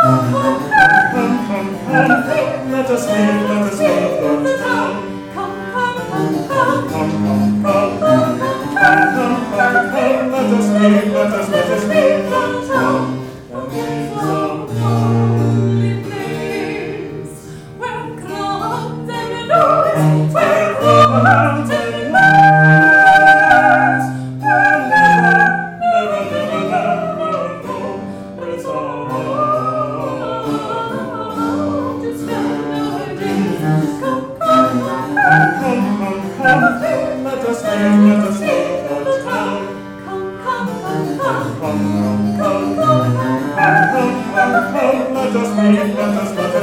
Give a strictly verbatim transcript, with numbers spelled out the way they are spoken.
Let us leave, let us leave the town. Come, come, come, come, come, come, come, come, come, come, come, come. Let us leave, let us, let us leave the town. And leave some lonely place where clouds and noise, where clouds and noise, where never, never, never, never know where it's all. Let us leave, let us leave the town. Come, come, come, come, come, come, come, come, come, come, come, let us leave, let us, let us